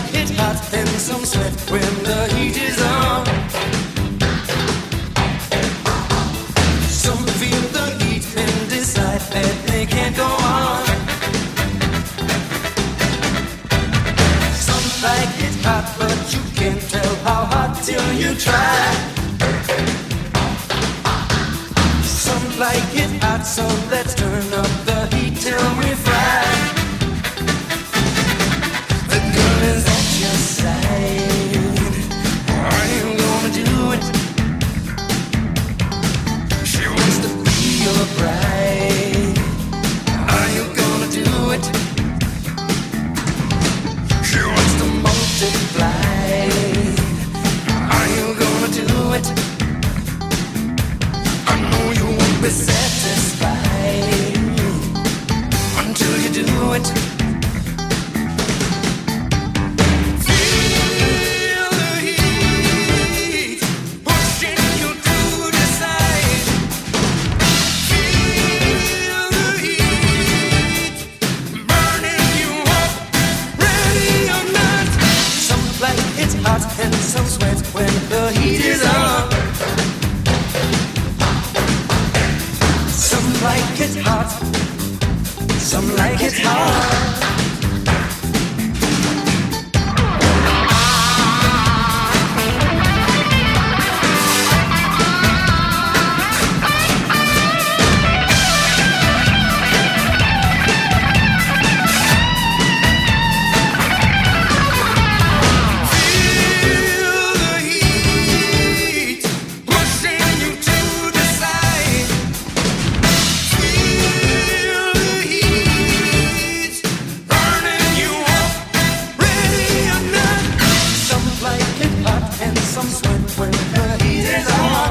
like it hot and some sweat when the heat is on. Some feel the heat and decide that they can't go on. Some like it hot, but you can't tell how hot till you try. Some like it hot, so let's turn up the heat till we fry. The girl is at your side. Are you gonna do it? She wants to be your bride. Are you gonna do it? She wants to multiply. Are you gonna do it? I know you won't be satisfied until you do it. Feel the heat pushing you to decide. Feel the heat burning you up, ready or not. Some like it's hot and some sweat when the heat is on. Some like it hot, some like it hot. Some sweat when the heat is on.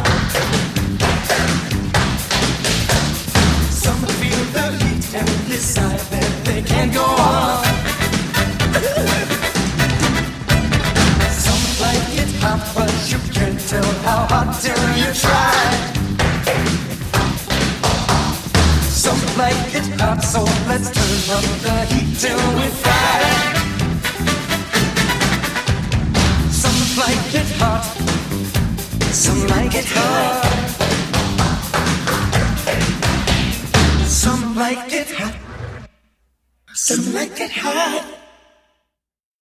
Some feel the heat and decide that they can't go on. Some like it hot, but you can't tell how hot till you try. Some like it hot, so let's turn up the heat till we fry. Some like it hot, some like it hot. Some like it hot, some like it hot.